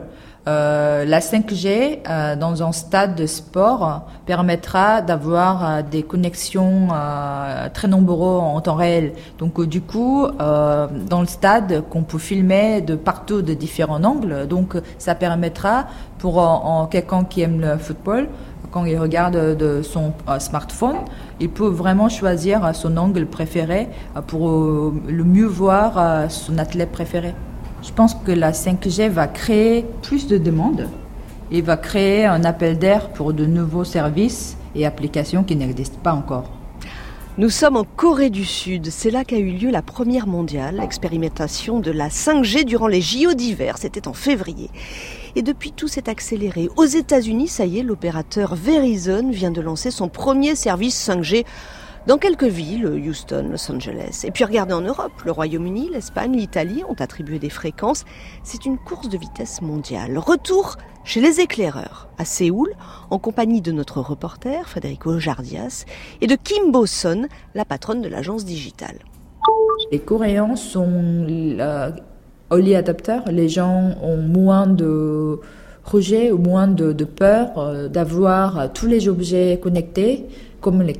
la 5G dans un stade de sport permettra d'avoir des connexions très nombreuses en temps réel. Donc du coup, dans le stade, qu'on peut filmer de partout, de différents angles. Donc ça permettra pour quelqu'un qui aime le football, quand il regarde de son smartphone, il peut vraiment choisir son angle préféré pour le mieux voir son athlète préféré. Je pense que la 5G va créer plus de demandes et va créer un appel d'air pour de nouveaux services et applications qui n'existent pas encore. Nous sommes en Corée du Sud. C'est là qu'a eu lieu la première mondiale, l'expérimentation de la 5G durant les JO d'hiver. C'était en février. Et depuis, tout s'est accéléré. Aux États-Unis, ça y est, l'opérateur Verizon vient de lancer son premier service 5G dans quelques villes, Houston, Los Angeles. Et puis regardez en Europe, le Royaume-Uni, l'Espagne, l'Italie ont attribué des fréquences. C'est une course de vitesse mondiale. Retour chez les éclaireurs, à Séoul, en compagnie de notre reporter, Federico Jardias, et de Kim Bo-Son, la patronne de l'agence digitale. Les Coréens sont early adopters. Les gens ont moins de rejet ou moins de peur d'avoir tous les objets connectés, comme les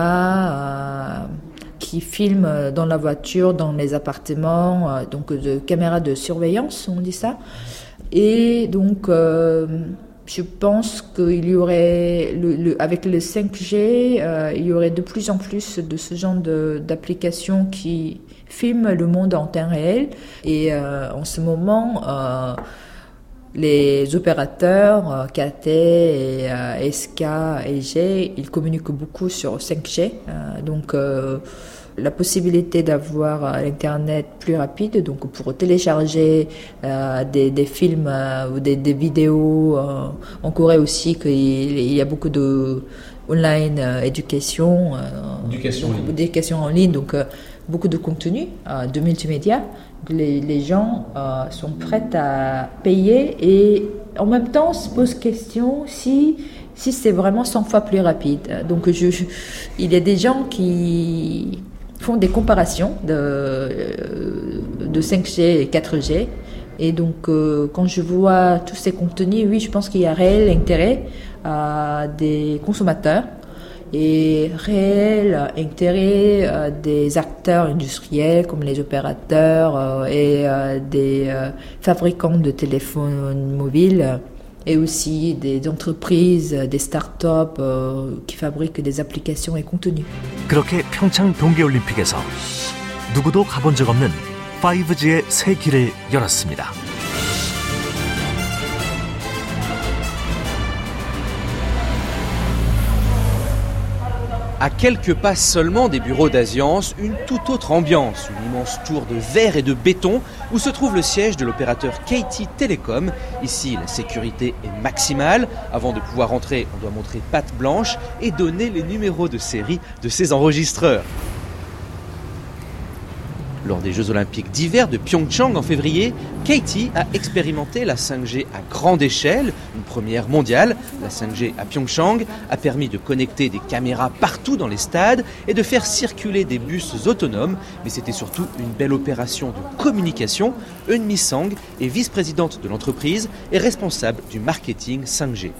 caméras qui filment dans la voiture, dans les appartements, donc de caméras de surveillance, on dit ça. Et donc, je pense qu'il y aurait, avec le 5G, il y aurait de plus en plus de ce genre d'applications qui filment le monde en temps réel. Et en ce moment, les opérateurs KT et SK et G, ils communiquent beaucoup sur 5G. Donc, la possibilité d'avoir Internet plus rapide, donc pour télécharger des films ou des vidéos. En Corée aussi, il y a beaucoup de online éducation en ligne, donc beaucoup de contenu de multimédia. Les gens sont prêts à payer et en même temps se posent question si c'est vraiment 100 fois plus rapide. Donc il y a des gens qui font des comparaisons de 5G et 4G. Et donc, quand je vois tous ces contenus, oui, je pense qu'il y a réel intérêt des consommateurs et réel intérêt des acteurs industriels comme les opérateurs et des fabricants de téléphones mobiles et aussi des entreprises, des start-up qui fabriquent des applications et contenus. 그렇게 평창 동계올림픽에서 누구도 가본 적 없는 5G의 새 길을 열었습니다. À quelques pas seulement des bureaux d'Agiance, une toute autre ambiance, une immense tour de verre et de béton où se trouve le siège de l'opérateur KT Telecom. Ici, la sécurité est maximale. Avant de pouvoir entrer, on doit montrer patte blanche et donner les numéros de série de ses enregistreurs. Lors des Jeux Olympiques d'hiver de Pyeongchang en février, KT a expérimenté la 5G à grande échelle, une première mondiale. La 5G à Pyeongchang a permis de connecter des caméras partout dans les stades et de faire circuler des bus autonomes. Mais c'était surtout une belle opération de communication. Eun Mi-sang est vice-présidente de l'entreprise et responsable du marketing 5G.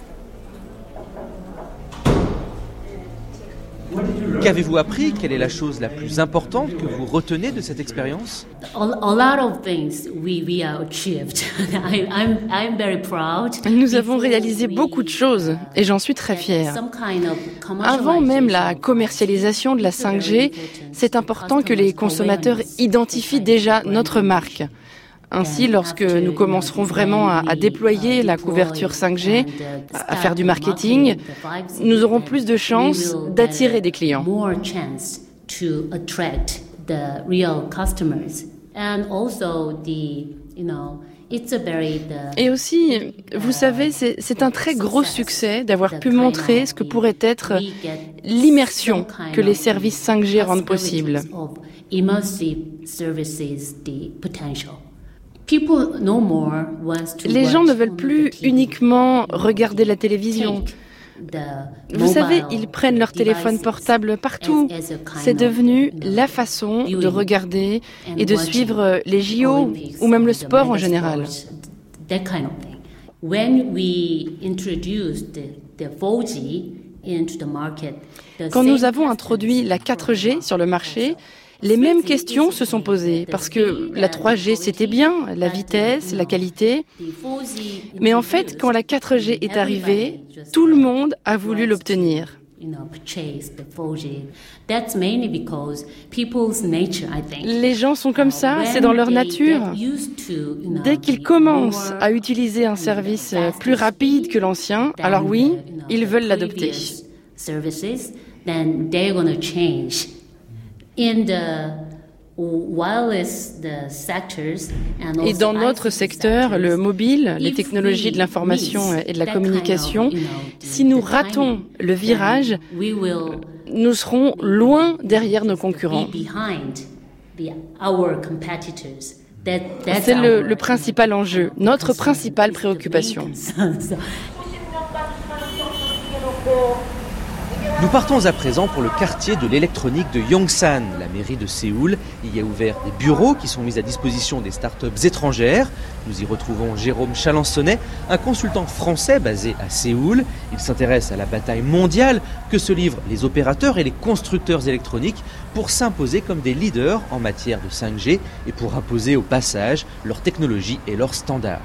Qu'avez-vous appris? Quelle est la chose la plus importante que vous retenez de cette expérience? A lot of things we achieved. I'm very proud. Nous avons réalisé beaucoup de choses et j'en suis très fière. Avant même la commercialisation de la 5G, c'est important que les consommateurs identifient déjà notre marque. Ainsi, lorsque nous commencerons vraiment à déployer la couverture 5G, à faire du marketing, nous aurons plus de chances d'attirer des clients. Et aussi, vous savez, c'est un très gros succès d'avoir pu montrer ce que pourrait être l'immersion que les services 5G rendent possible. Les gens ne veulent plus uniquement regarder la télévision. Vous savez, ils prennent leur téléphone portable partout. C'est devenu la façon de regarder et de suivre les JO ou même le sport en général. Quand nous avons introduit la 4G sur le marché, les mêmes questions se sont posées, parce que la 3G c'était bien, la vitesse, la qualité, mais en fait quand la 4G est arrivée, tout le monde a voulu l'obtenir. Les gens sont comme ça, c'est dans leur nature. Dès qu'ils commencent à utiliser un service plus rapide que l'ancien, alors oui, ils veulent l'adopter. Et dans notre secteur, le mobile, les technologies de l'information et de la communication, si nous ratons le virage, nous serons loin derrière nos concurrents. C'est le principal enjeu, notre principale préoccupation. Nous partons à présent pour le quartier de l'électronique de Yongsan. La mairie de Séoul y a ouvert des bureaux qui sont mis à disposition des startups étrangères. Nous y retrouvons Jérôme Chalençonnet, un consultant français basé à Séoul. Il s'intéresse à la bataille mondiale que se livrent les opérateurs et les constructeurs électroniques pour s'imposer comme des leaders en matière de 5G et pour imposer au passage leur technologie et leurs standards.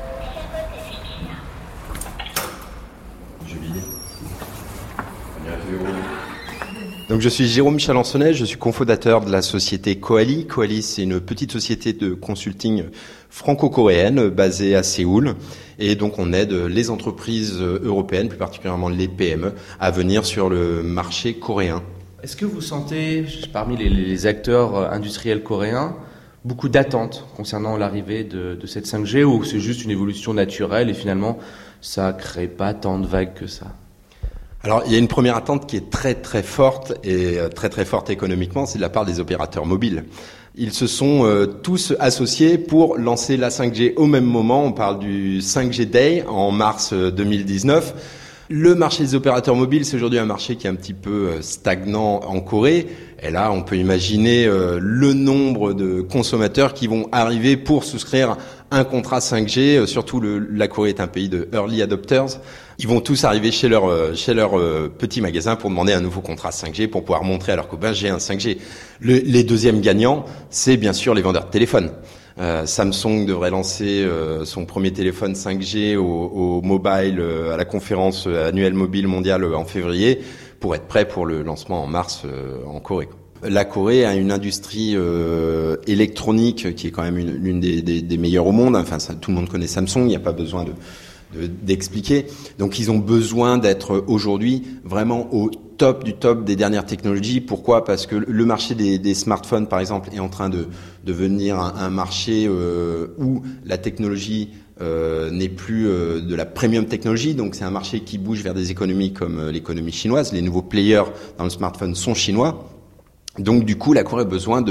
Donc je suis Jérôme Chalençonnet, je suis cofondateur de la société Coali. Coali, c'est une petite société de consulting franco-coréenne basée à Séoul. Et donc on aide les entreprises européennes, plus particulièrement les PME, à venir sur le marché coréen. Est-ce que vous sentez, parmi les acteurs industriels coréens, beaucoup d'attentes concernant l'arrivée de cette 5G, ou c'est juste une évolution naturelle et finalement ça crée pas tant de vagues que ça ? Alors, il y a une première attente qui est très très forte et très forte économiquement, c'est de la part des opérateurs mobiles. Ils se sont tous associés pour lancer la 5G au même moment. On parle du 5G Day en mars 2019. Le marché des opérateurs mobiles, c'est aujourd'hui un marché qui est un petit peu stagnant en Corée. Et là, on peut imaginer le nombre de consommateurs qui vont arriver pour souscrire un contrat 5G. Surtout, la Corée est un pays de early adopters. Ils vont tous arriver chez leur petit magasin pour demander un nouveau contrat 5G pour pouvoir montrer à leurs copains j'ai un 5G. Les deuxièmes gagnants, c'est bien sûr les vendeurs de téléphones. Samsung devrait lancer son premier téléphone 5G au mobile à la conférence annuelle mobile mondiale en février pour être prêt pour le lancement en mars en Corée. La Corée a une industrie électronique qui est quand même l'une des meilleures au monde. Enfin, tout le monde connaît Samsung, il n'y a pas besoin d'expliquer. Donc ils ont besoin d'être aujourd'hui vraiment au top du top des dernières technologies. Pourquoi ? Parce que le marché des smartphones, par exemple, est en train de devenir un marché où la technologie n'est plus de la premium technologie. Donc c'est un marché qui bouge vers des économies comme l'économie chinoise. Les nouveaux players dans le smartphone sont chinois. Donc du coup, la Corée a besoin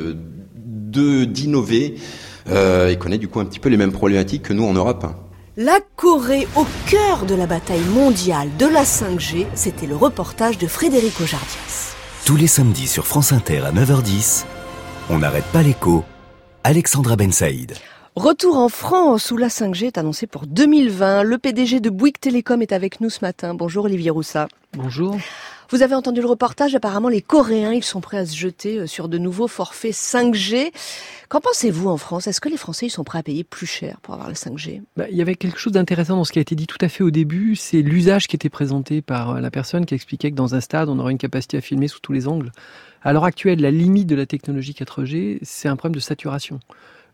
d'innover et connaît du coup un petit peu les mêmes problématiques que nous en Europe. La Corée au cœur de la bataille mondiale de la 5G, c'était le reportage de Frédéric Ojardias. Tous les samedis sur France Inter à 9h10, on n'arrête pas l'écho. Alexandra Ben Saïd. Retour en France où la 5G est annoncée pour 2020. Le PDG de Bouygues Télécom est avec nous ce matin. Bonjour Olivier Roussat. Bonjour. Vous avez entendu le reportage, apparemment les Coréens, ils sont prêts à se jeter sur de nouveaux forfaits 5G. Qu'en pensez-vous en France ? Est-ce que les Français ils sont prêts à payer plus cher pour avoir la 5G ? Il y avait quelque chose d'intéressant dans ce qui a été dit tout à fait au début, c'est l'usage qui était présenté par la personne qui expliquait que dans un stade, on aurait une capacité à filmer sous tous les angles. À l'heure actuelle, la limite de la technologie 4G, c'est un problème de saturation.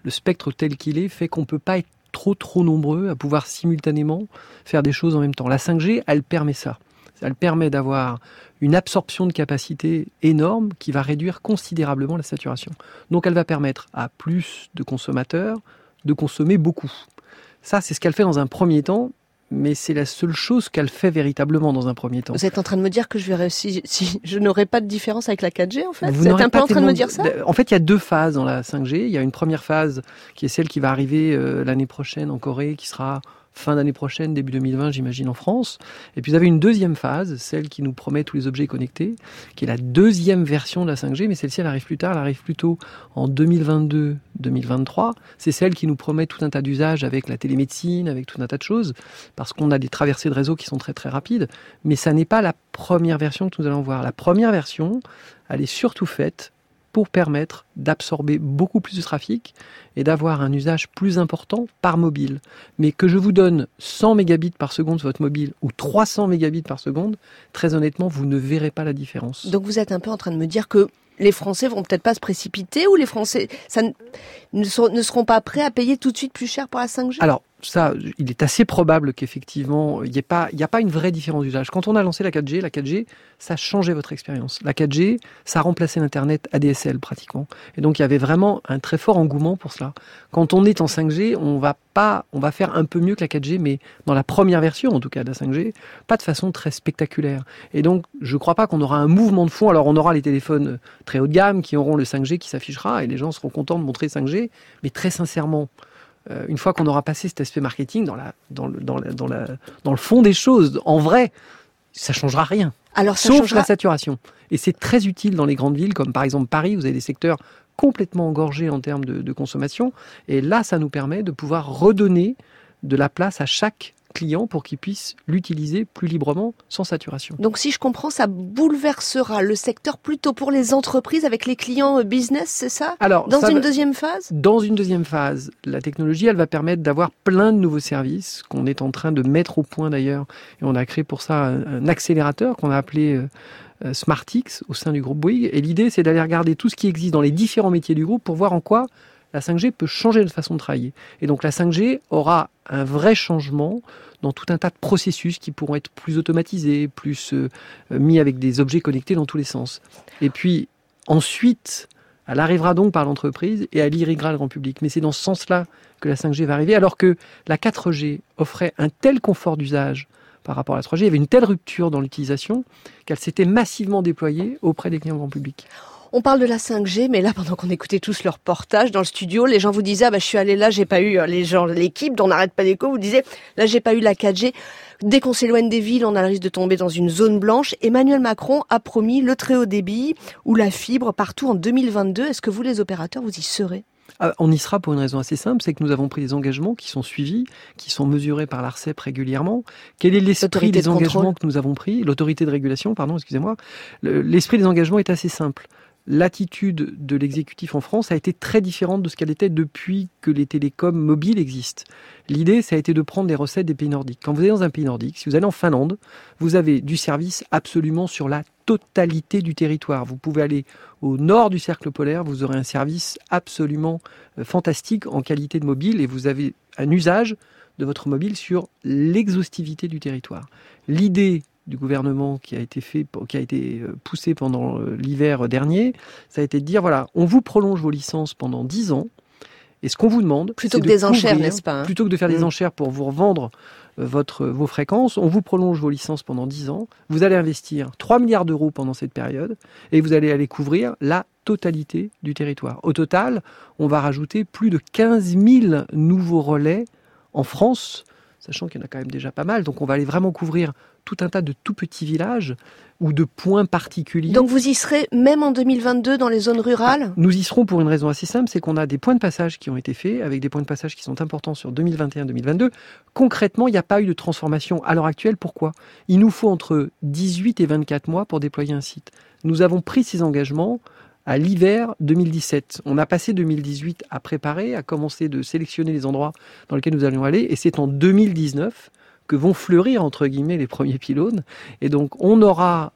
le spectre tel qu'il est fait qu'on ne peut pas être trop nombreux à pouvoir simultanément faire des choses en même temps. La 5G, elle permet ça. Elle permet d'avoir une absorption de capacité énorme qui va réduire considérablement la saturation. Donc elle va permettre à plus de consommateurs de consommer beaucoup. Ça, c'est ce qu'elle fait dans un premier temps, mais c'est la seule chose qu'elle fait véritablement dans un premier temps. Vous êtes en train de me dire que si je n'aurai pas de différence avec la 4G, en fait? Vous êtes un peu en train de me dire ça? En fait, il y a 2 phases dans la 5G. Il y a une première phase qui est celle qui va arriver l'année prochaine en Corée, qui sera fin d'année prochaine, début 2020, j'imagine, en France. Et puis vous avez une deuxième phase, celle qui nous promet tous les objets connectés, qui est la deuxième version de la 5G, mais celle-ci, elle arrive plus tard, elle arrive plutôt en 2022-2023. C'est celle qui nous promet tout un tas d'usages avec la télémédecine, avec tout un tas de choses, parce qu'on a des traversées de réseau qui sont très très rapides. Mais ça n'est pas la première version que nous allons voir. La première version, elle est surtout faite pour permettre d'absorber beaucoup plus de trafic et d'avoir un usage plus important par mobile. Mais que je vous donne 100 mégabits par seconde sur votre mobile ou 300 mégabits par seconde, très honnêtement, vous ne verrez pas la différence. Donc vous êtes un peu en train de me dire que les Français vont peut-être pas se précipiter, ou les Français ne seront pas prêts à payer tout de suite plus cher pour la 5G? Alors, ça, il est assez probable qu'effectivement, il n'y a pas une vraie différence d'usage. Quand on a lancé la 4G, ça changeait votre expérience. La 4G, ça remplaçait l'Internet ADSL pratiquement. Et donc, il y avait vraiment un très fort engouement pour cela. Quand on est en 5G, on va faire un peu mieux que la 4G, mais dans la première version, en tout cas, de la 5G, pas de façon très spectaculaire. Et donc, je ne crois pas qu'on aura un mouvement de fond. Alors, on aura les téléphones très haut de gamme qui auront le 5G qui s'affichera et les gens seront contents de montrer 5G. Mais très sincèrement, une fois qu'on aura passé cet aspect marketing dans le fond des choses, en vrai, ça changera rien. Alors, ça sauf changera... la saturation. Et c'est très utile dans les grandes villes, comme par exemple Paris, vous avez des secteurs complètement engorgés en termes de consommation. Et là, ça nous permet de pouvoir redonner de la place à chaque client pour qu'il puisse l'utiliser plus librement, sans saturation. Donc si je comprends, ça bouleversera le secteur plutôt pour les entreprises avec les clients business, c'est ça? Alors, dans une deuxième phase? Dans une deuxième phase, la technologie, elle va permettre d'avoir plein de nouveaux services qu'on est en train de mettre au point d'ailleurs. Et on a créé pour ça un accélérateur qu'on a appelé SmartX au sein du groupe Bouygues. Et l'idée, c'est d'aller regarder tout ce qui existe dans les différents métiers du groupe pour voir en quoi la 5G peut changer notre façon de travailler. Et donc la 5G aura un vrai changement dans tout un tas de processus qui pourront être plus automatisés, plus mis avec des objets connectés dans tous les sens. Et puis ensuite, elle arrivera donc par l'entreprise et elle irriguera le grand public. Mais c'est dans ce sens-là que la 5G va arriver, alors que la 4G offrait un tel confort d'usage par rapport à la 3G, il y avait une telle rupture dans l'utilisation qu'elle s'était massivement déployée auprès des clients grand public. On parle de la 5G, mais là, pendant qu'on écoutait tous leur reportage dans le studio, les gens vous disaient, je suis allé là, j'ai pas eu, l'équipe dont on n'arrête pas d'écho, vous disait, là, j'ai pas eu la 4G. Dès qu'on s'éloigne des villes, on a le risque de tomber dans une zone blanche. Emmanuel Macron a promis le très haut débit ou la fibre partout en 2022. Est-ce que vous, les opérateurs, vous y serez? On y sera pour une raison assez simple, c'est que nous avons pris des engagements qui sont suivis, qui sont mesurés par l'ARCEP régulièrement. Quel est l'esprit des engagements que nous avons pris? L'autorité de régulation, pardon, excusez-moi. L'esprit des engagements est assez simple. L'attitude de l'exécutif en France a été très différente de ce qu'elle était depuis que les télécoms mobiles existent. L'idée, ça a été de prendre les recettes des pays nordiques. Quand vous allez dans un pays nordique, si vous allez en Finlande, vous avez du service absolument sur la totalité du territoire. Vous pouvez aller au nord du cercle polaire, vous aurez un service absolument fantastique en qualité de mobile et vous avez un usage de votre mobile sur l'exhaustivité du territoire. L'idée du gouvernement qui a été poussé pendant l'hiver dernier, ça a été de dire, voilà, on vous prolonge vos licences pendant 10 ans, et ce qu'on vous demande, plutôt que des enchères, n'est-ce pas, hein? Plutôt que de faire des enchères pour vous revendre vos fréquences, on vous prolonge vos licences pendant 10 ans, vous allez investir 3 milliards d'euros pendant cette période, et vous allez aller couvrir la totalité du territoire. Au total, on va rajouter plus de 15 000 nouveaux relais en France, sachant qu'il y en a quand même déjà pas mal, donc on va aller vraiment couvrir tout un tas de tout petits villages ou de points particuliers. Donc vous y serez même en 2022 dans les zones rurales? Nous y serons pour une raison assez simple, c'est qu'on a des points de passage qui ont été faits, avec des points de passage qui sont importants sur 2021-2022. Concrètement, il n'y a pas eu de transformation à l'heure actuelle. Pourquoi? Il nous faut entre 18 et 24 mois pour déployer un site. Nous avons pris ces engagements à l'hiver 2017. On a passé 2018 à préparer, à commencer de sélectionner les endroits dans lesquels nous allions aller, et c'est en 2019 que vont fleurir, entre guillemets, les premiers pylônes. Et donc, on aura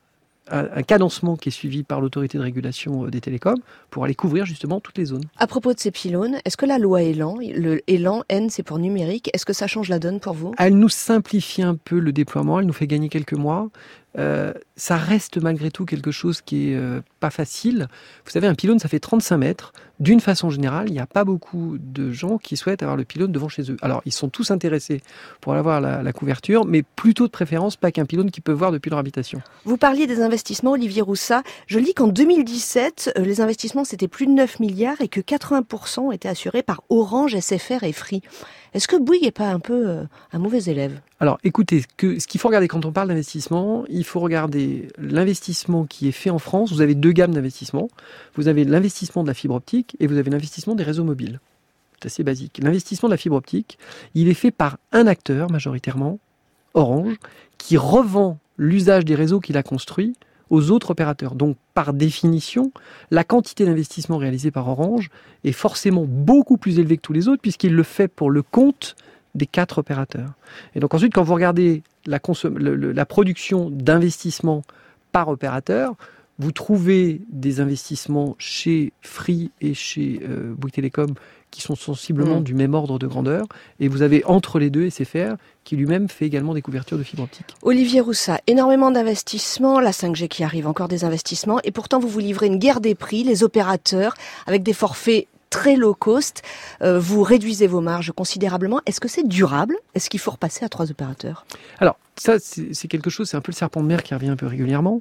un cadencement qui est suivi par l'autorité de régulation des télécoms pour aller couvrir justement toutes les zones. À propos de ces pylônes, est-ce que la loi Elan, le Elan, N c'est pour numérique, est-ce que ça change la donne pour vous? Elle nous simplifie un peu le déploiement, elle nous fait gagner quelques mois. Ça reste malgré tout quelque chose qui est pas facile. Vous savez, un pylône, ça fait 35 mètres. D'une façon générale, il n'y a pas beaucoup de gens qui souhaitent avoir le pylône devant chez eux. Alors, ils sont tous intéressés pour avoir la couverture, mais plutôt de préférence pas qu'un pylône qu'ils peuvent voir depuis leur habitation. Vous parliez des investissements, Olivier Roussat. Je lis qu'en 2017, les investissements, c'était plus de 9 milliards et que 80% étaient assurés par Orange, SFR et Free. Est-ce que Bouygues n'est pas un peu un mauvais élève? Alors, écoutez, ce qu'il faut regarder quand on parle d'investissement, il faut regarder l'investissement qui est fait en France. Vous avez deux gammes d'investissement. Vous avez l'investissement de la fibre optique et vous avez l'investissement des réseaux mobiles. C'est assez basique. L'investissement de la fibre optique, il est fait par un acteur, majoritairement, Orange, qui revend l'usage des réseaux qu'il a construits aux autres opérateurs. Donc, par définition, la quantité d'investissement réalisée par Orange est forcément beaucoup plus élevée que tous les autres, puisqu'il le fait pour le compte des 4 opérateurs. Et donc ensuite, quand vous regardez la production d'investissement par opérateur, vous trouvez des investissements chez Free et chez Bouygues Telecom qui sont sensiblement du même ordre de grandeur. Et vous avez entre les deux SFR qui lui-même fait également des couvertures de fibre optique. Olivier Roussat, énormément d'investissements, la 5G qui arrive, encore des investissements. Et pourtant, vous vous livrez une guerre des prix, les opérateurs, avec des forfaits très low cost. Vous réduisez vos marges considérablement. Est-ce que c'est durable? Est-ce qu'il faut repasser à 3 opérateurs? Alors, ça, c'est quelque chose, c'est un peu le serpent de mer qui revient un peu régulièrement.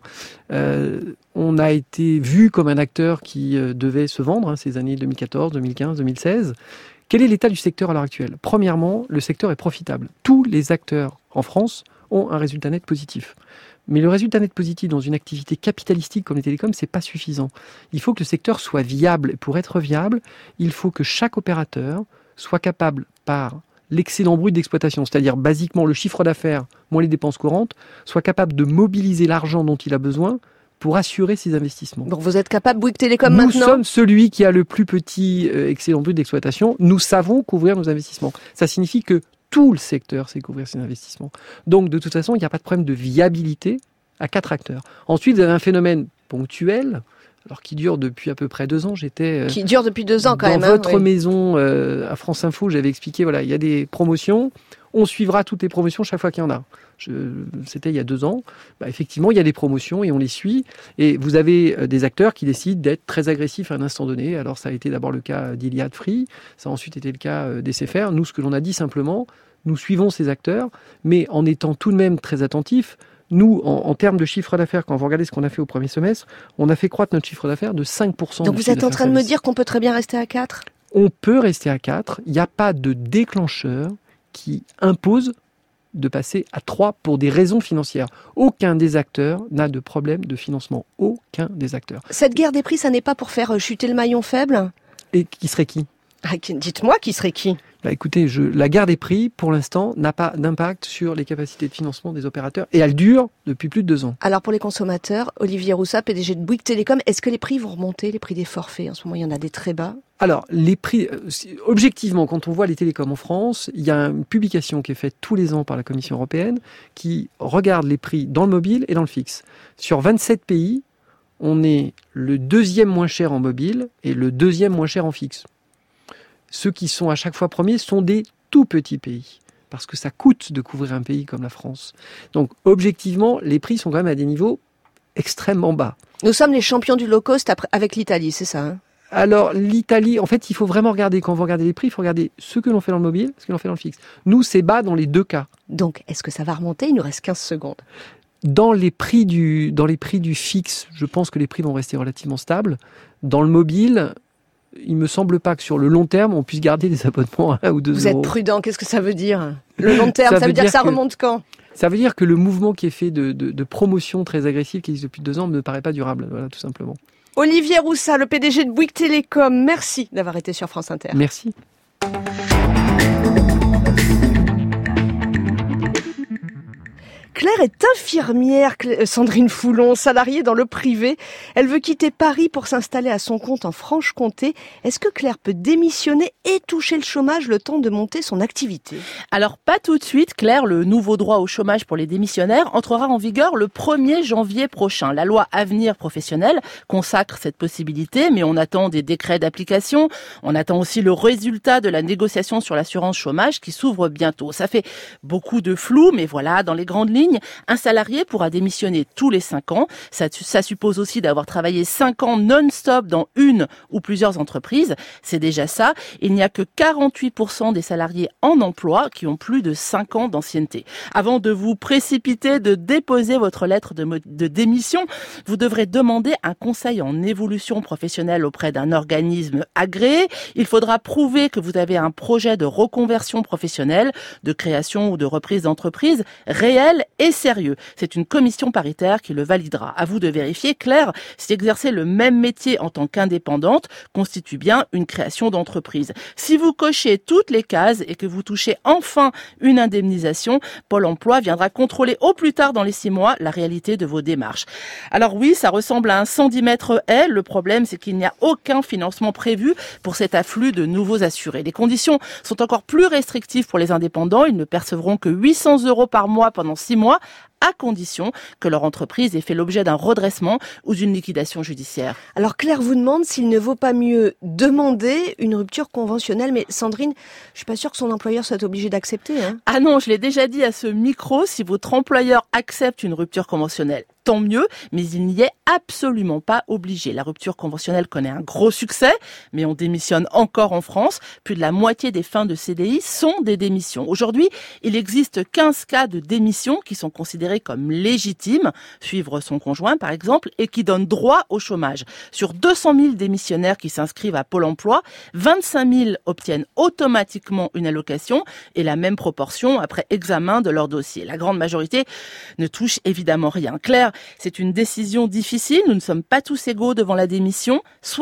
On a été vu comme un acteur qui devait se vendre, ces années 2014, 2015, 2016. Quel est l'état du secteur à l'heure actuelle? Premièrement, le secteur est profitable. Tous les acteurs en France ont un résultat net positif. Mais le résultat net positif dans une activité capitalistique comme les télécoms, c'est pas suffisant. Il faut que le secteur soit viable. Et pour être viable, il faut que chaque opérateur soit capable, par l'excédent brut d'exploitation, c'est-à-dire basiquement le chiffre d'affaires moins les dépenses courantes, soit capable de mobiliser l'argent dont il a besoin pour assurer ses investissements. Donc vous êtes capable, Bouygues Telecom, maintenant? Nous sommes celui qui a le plus petit excédent brut d'exploitation. Nous savons couvrir nos investissements. Ça signifie que tout le secteur sait couvrir ses investissements. Donc, de toute façon, il n'y a pas de problème de viabilité à 4 acteurs. Ensuite, vous avez un phénomène ponctuel, alors qui dure depuis à peu près 2 ans. Qui dure depuis 2 ans quand même. Dans votre maison à France Info, j'avais expliqué, voilà, il y a des promotions. On suivra toutes les promotions chaque fois qu'il y en a. C'était il y a 2 ans. Effectivement, il y a des promotions et on les suit. Et vous avez des acteurs qui décident d'être très agressifs à un instant donné. Alors, ça a été d'abord le cas d'Iliad Free. Ça a ensuite été le cas d'SFR. Nous, ce que l'on a dit simplement, nous suivons ces acteurs, mais en étant tout de même très attentifs. Nous, en termes de chiffre d'affaires, quand vous regardez ce qu'on a fait au premier semestre, on a fait croître notre chiffre d'affaires de 5%. Donc vous êtes en train de me dire qu'on peut très bien rester à 4? On peut rester à 4. Il n'y a pas de déclencheur qui impose de passer à 3 pour des raisons financières. Aucun des acteurs n'a de problème de financement. Aucun des acteurs. Cette guerre des prix, ça n'est pas pour faire chuter le maillon faible? Et qui serait qui? Dites-moi, qui serait qui? Écoutez, la guerre des prix, pour l'instant, n'a pas d'impact sur les capacités de financement des opérateurs. Et elle dure depuis plus de 2 ans. Alors pour les consommateurs, Olivier Roussat, PDG de Bouygues Telecom, est-ce que les prix vont remonter, les prix des forfaits? En ce moment, il y en a des très bas. Alors, les prix, objectivement, quand on voit les télécoms en France, il y a une publication qui est faite tous les ans par la Commission européenne qui regarde les prix dans le mobile et dans le fixe. Sur 27 pays, on est le 2e moins cher en mobile et le 2e moins cher en fixe. Ceux qui sont à chaque fois premiers sont des tout petits pays, parce que ça coûte de couvrir un pays comme la France. Donc, objectivement, les prix sont quand même à des niveaux extrêmement bas. Nous sommes les champions du low cost avec l'Italie, c'est ça, hein? Alors, l'Italie, en fait, il faut vraiment regarder, quand vous regardez les prix, il faut regarder ce que l'on fait dans le mobile, ce que l'on fait dans le fixe. Nous, c'est bas dans les 2 cas. Donc, est-ce que ça va remonter? Il nous reste 15 secondes. Dans les prix du fixe, je pense que les prix vont rester relativement stables. Dans le mobile, il me semble pas que sur le long terme, on puisse garder des abonnements à 1 ou 2 euros. Vous êtes prudent, qu'est-ce que ça veut dire? Le long terme, ça veut dire que ça remonte quand? Ça veut dire que le mouvement qui est fait de promotion très agressive qui existe depuis 2 ans ne me paraît pas durable, voilà, tout simplement. Olivier Roussat, le PDG de Bouygues Telecom, merci d'avoir été sur France Inter. Merci. Claire est infirmière, Sandrine Foulon, salariée dans le privé. Elle veut quitter Paris pour s'installer à son compte en Franche-Comté. Est-ce que Claire peut démissionner et toucher le chômage le temps de monter son activité? Alors pas tout de suite, Claire. Le nouveau droit au chômage pour les démissionnaires entrera en vigueur le 1er janvier prochain. La loi Avenir Professionnel consacre cette possibilité, mais on attend des décrets d'application. On attend aussi le résultat de la négociation sur l'assurance chômage qui s'ouvre bientôt. Ça fait beaucoup de flou, mais voilà, dans les grandes lignes, un salarié pourra démissionner tous les 5 ans. Ça suppose aussi d'avoir travaillé 5 ans non-stop dans une ou plusieurs entreprises. C'est déjà ça. Il n'y a que 48% des salariés en emploi qui ont plus de 5 ans d'ancienneté. Avant de vous précipiter de déposer votre lettre de démission, vous devrez demander un conseil en évolution professionnelle auprès d'un organisme agréé. Il faudra prouver que vous avez un projet de reconversion professionnelle, de création ou de reprise d'entreprise réel et sérieux. C'est une commission paritaire qui le validera. À vous de vérifier, Claire, si exercer le même métier en tant qu'indépendante constitue bien une création d'entreprise. Si vous cochez toutes les cases et que vous touchez enfin une indemnisation, Pôle emploi viendra contrôler au plus tard dans les 6 mois la réalité de vos démarches. Alors oui, ça ressemble à un 110 mètres haie. Le problème, c'est qu'il n'y a aucun financement prévu pour cet afflux de nouveaux assurés. Les conditions sont encore plus restrictives pour les indépendants. Ils ne percevront que 800 € par mois pendant 6 mois, à condition que leur entreprise ait fait l'objet d'un redressement ou d'une liquidation judiciaire. Alors Claire vous demande s'il ne vaut pas mieux demander une rupture conventionnelle, mais Sandrine, je suis pas sûre que son employeur soit obligé d'accepter. Ah non, je l'ai déjà dit à ce micro, si votre employeur accepte une rupture conventionnelle, tant mieux, mais il n'y est absolument pas obligé. La rupture conventionnelle connaît un gros succès, mais on démissionne encore en France. Plus de la moitié des fins de CDI sont des démissions. Aujourd'hui, il existe 15 cas de démission qui sont considérés comme légitimes, suivre son conjoint par exemple, et qui donnent droit au chômage. Sur 200 000 démissionnaires qui s'inscrivent à Pôle emploi, 25 000 obtiennent automatiquement une allocation et la même proportion après examen de leur dossier. La grande majorité ne touche évidemment rien. Claire, c'est une décision difficile. Nous ne sommes pas tous égaux devant la démission.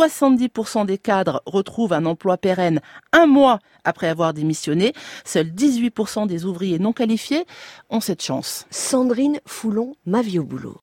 70% des cadres retrouvent un emploi pérenne 1 mois après avoir démissionné. Seuls 18% des ouvriers non qualifiés ont cette chance. Sandrine Foulon, Ma vie au boulot.